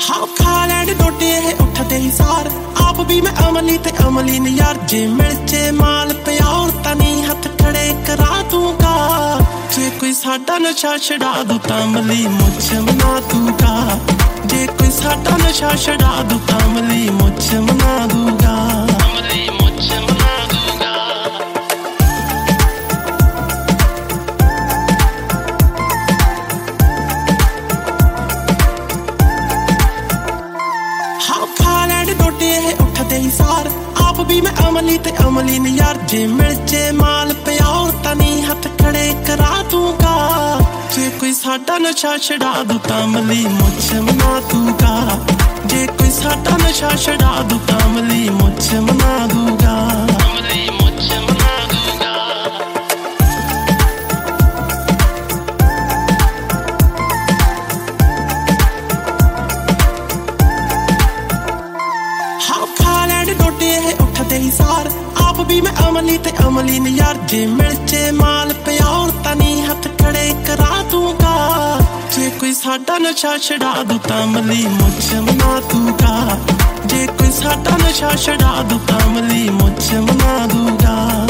हाँ खा लैंड डोडे है उठते ही सार आप भी मैं अमली ते अमली ने यार जे मिर्चे माल प्यार तनी हथ खड़े करा दूंगा जे कोई साडा नशा छड़ा दू तामली मुझ मना दूंगा जे कोई साडा नशा छड़ा दू तामली मुझ मना दूंगा अमली मुझ मना दूंगा हाँ खा लैंड डोडे है उठते ही सार आप भी मैं अमली ते अमली ने यार जे मिर्चे माल प्यार तनी हथ खड़े करा दूंगा जे कोई साडा नशा छड़ा दू तामली मुझ मना दूंगा जे कोई साडा नशा छड़ा दू तामली मुझ मना दूंगा अमली मुझ मना दूंगा हाँ खा लैंड डोडे है उठते ही सार आप भी मैं अमली ते अमली ने यार जे मिर्चे माल प्यार तनी हथ खड़े करा दूंगा जे कोई साडा नशा छड़ा दू तामली मुझ मना दूंगा जे कोई साडा नशा छड़ा दू तामली मुझ मना दूंगा